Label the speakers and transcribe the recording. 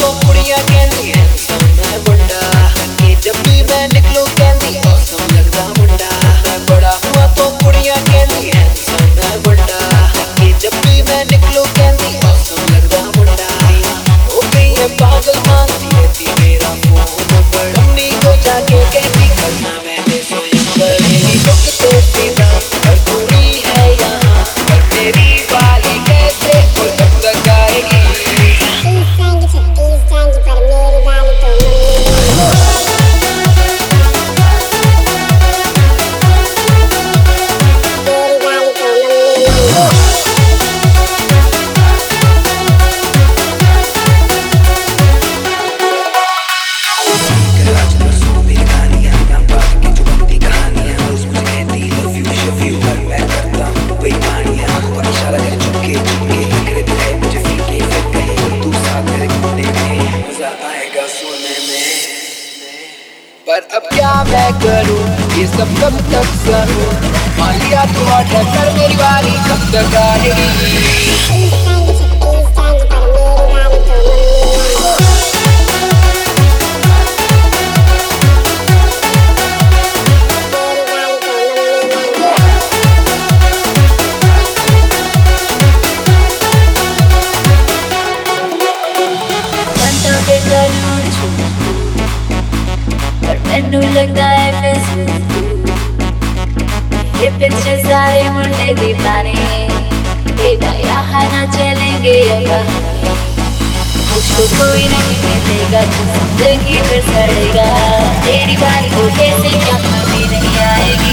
Speaker 1: तो कुड़ियां कहती है मैं मुंडा कि जब भी मैं निकलूं कहती औसम लगदा मुंडा। मैं बड़ा हुआ तो कुड़ियां कहती है मैं मुंडा कि जब भी मैं निकलूं कहती औसम लगदा मुंडा। हो गई है पागल मांगती रहती मेरा फोन नंबर, अम्मी को जाके कहती करना मैंने सोया पर मेरी दुख तो सीधा पर पूरी है यहाँ पर मेरी वाली कैसे और कब तक आएगी। पर अब क्या मैं करूं ये सब कब तक सहूं, मान लिया तो ऑर्डर कर मेरी बारी कब तक आएगी।
Speaker 2: मैनू लगदा है ये पिछले सारे मुंडे दीवाने बेटा यहाँ ना चलेंगे मुझको कोई नहीं मिलेगा तो जिंदगी फिर सड़ेगा। तेरी बारी को कैसे क्या कभी नहीं आएगी।